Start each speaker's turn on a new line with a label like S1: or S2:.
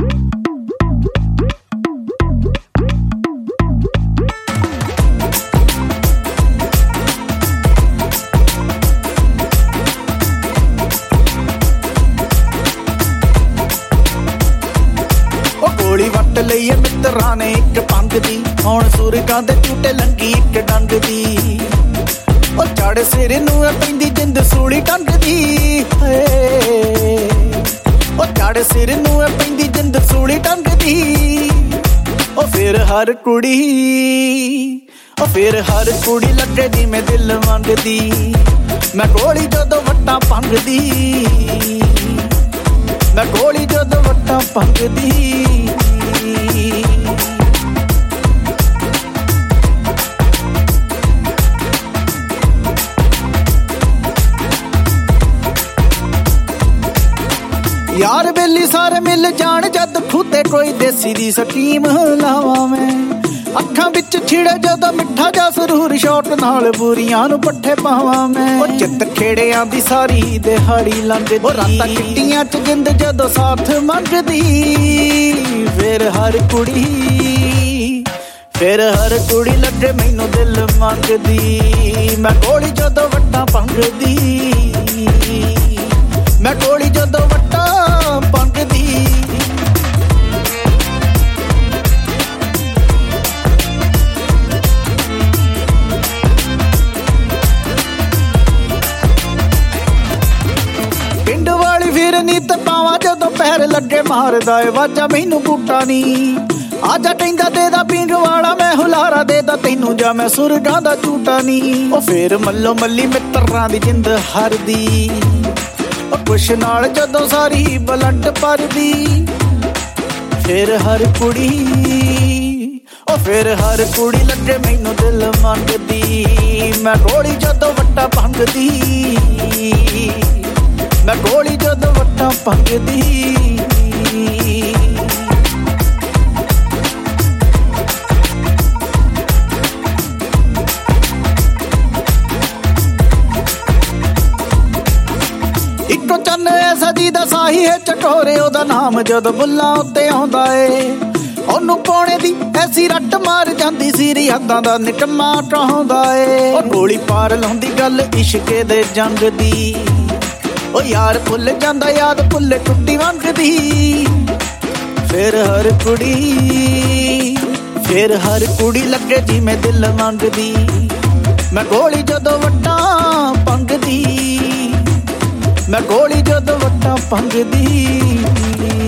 S1: ਗੋਲੀ ਵੱਟ ਲਈ ਏ ਮਿੱਤਰਾਂ ਨੇ ਇੱਕ ਪੰਗ ਦੀ, ਹੁਣ ਸੁਰਗਾਂ ਦੇ ਝੂਟੇ ਲੰਗੀ ਇੱਕ ਡੰਗ ਦੀ। ਉਹ ਚੜ ਸਿਰ ਨੂੰ ਪੈਂਦੀ ਜਿੰਦ ਸੂਲੀ ਟੰਗ ਦੀ, ਉਹ ਚੜ ਸਿਰ ਨੂੰ ਪੈਂਦੀ ਜਿੰਦ ਸੂਲੀ ਟੰਗ ਦੀ। ਉਹ ਫਿਰ ਹਰ ਕੁੜੀ, ਉਹ ਫਿਰ ਹਰ ਕੁੜੀ ਲੱਗੇ ਜਿਵੇਂ ਦਿਲ ਮੰਗਦੀ। ਮੈਂ ਗੋਲੀ ਜਦੋਂ ਵੱਟਾਂ ਭੰਗਦੀ, ਮੈਂ ਗੋਲੀ ਜਦੋਂ ਵੱਟਾਂ ਭੰਗਦੀ। ਯਾਰ ਬੇਲੀ ਸਾਰੇ ਮਿਲ ਜਾਣ ਜਦ ਖੁੱਤੇ ਕੋਈ ਦੇਸੀ ਦੀ ਸਕੀਮ ਲਾਵਾਂ ਮੈਂ। ਅੱਖਾਂ ਵਿੱਚ ਛਿੜੇ ਜਦੋਂ ਮਿੱਠਾ ਜਾ ਸਰੂਰ ਸ਼ੌਟ ਨਾਲ ਬੁਰੀਆਂ ਨੂੰ ਪੱਠੇ ਪਾਵਾਂ ਮੈਂ। ਉਹ ਚਿੱਤ ਖੇੜਿਆਂ ਦੀ ਸਾਰੀ ਦਿਹਾੜੀ ਲੰਘਦੀ, ਉਹ ਰਾਤਾਂ ਕਿੱਟੀਆਂ ਚ ਜਿੰਦ ਜਦੋਂ ਸਾਥ ਮੰਗਦੀ। ਫਿਰ ਹਰ ਕੁੜੀ, ਫਿਰ ਹਰ ਕੁੜੀ ਲੱਗੇ ਮੈਨੂੰ ਦਿਲ ਮੰਗਦੀ। ਮੈਂ ਗੋਲੀ ਜਦੋਂ ਵੱਟਾਂ ਭੰਗਦੀ, ਮੈਂ ਗੋਲੀ ਜਦੋਂ ਵੱਟਾਂ ਭੰਗਦੀ। ਪਿੰਡ ਵਾਲੀ ਫਿਰ ਨੀਤ ਪਾਵਾਂ ਜਦੋਂ ਪੈਰ ਲੱਗੇ ਮਾਰਦਾ ਏ ਵਾਜਾ ਮੈਨੂੰ ਬੂਟਾ ਨੀ। ਆਜਾ ਕਹਿੰਦਾ ਦੇ ਦਾ ਪੀਂਗ ਵਾਲਾ ਮੈਂ ਹੁਲਾਰਾ ਦੇ ਦਾ ਤੈਨੂੰ, ਜਾਂ ਮੈਂ ਸੁਰਗਾਂ ਦਾ ਝੂਟਾ ਨੀ। ਉਹ ਫਿਰ ਮੱਲੋ ਮੱਲੀ ਮਿੱਤਰਾਂ ਦੀ ਜਿੰਦ ਹਰਦੀ, ਉਹ ਕੁਛ ਨਾਲ ਜਦੋਂ ਸਾਰੀ ਬਲੰਟ ਭਰਦੀ। ਫਿਰ ਹਰ ਕੁੜੀ, ਉਹ ਫਿਰ ਹਰ ਕੁੜੀ ਲੱਗੇ ਮੈਨੂੰ ਦਿਲ ਮੰਗਦੀ। ਮੈਂ ਗੋਲੀ ਜਦੋਂ ਵੱਟਾਂ ਭੰਗਦੀ, ਮੈਂ ਗੋਲੀ ਜਦੋਂ ਵੱਟਾਂ ਭੰਗਦੀ। ਇੱਕੋ ਚੰਨ ਐਸਾ ਜੀ ਦਾ ਸਾਹੀ ਹੈ ਚਟੋਰੇ, ਉਹਦਾ ਨਾਮ ਜਦੋਂ ਬੁੱਲਾਂ ਉੱਤੇ ਆਉਂਦਾ ਏ। ਉਹਨੂੰ ਪੌਣੇ ਦੀ ਐਸੀ ਰੱਟ ਮਾਰ ਜਾਂਦੀ ਸੀ, ਰਿਆਦਾਂ ਦਾ ਨਿਕੰਮਾ ਕਹਾਉਂਦਾ ਏ। ਉਹ ਗੋਲੀ ਪਾਰ ਲਾਉਂਦੀ ਗੱਲ ਇਸ਼ਕੇ ਦੇ ਜੰਗ ਦੀ। ਉਹ ਯਾਰ ਭੁੱਲ ਜਾਂਦਾ ਯਾਦ ਭੁੱਲੇ ਟੁੱਟੀ ਵੰਗਦੀ। ਫਿਰ ਹਰ ਕੁੜੀ, ਫਿਰ ਹਰ ਕੁੜੀ ਲੱਗੇ ਜਿਵੇਂ ਦਿਲ ਮੰਗਦੀ। ਮੈਂ ਗੋਲੀ ਜਦੋਂ ਵੱਟਾਂ ਭੰਗਦੀ, ਮੈਂ ਗੋਲੀ ਜਦੋਂ ਵੱਟਾਂ ਭੰਗਦੀ।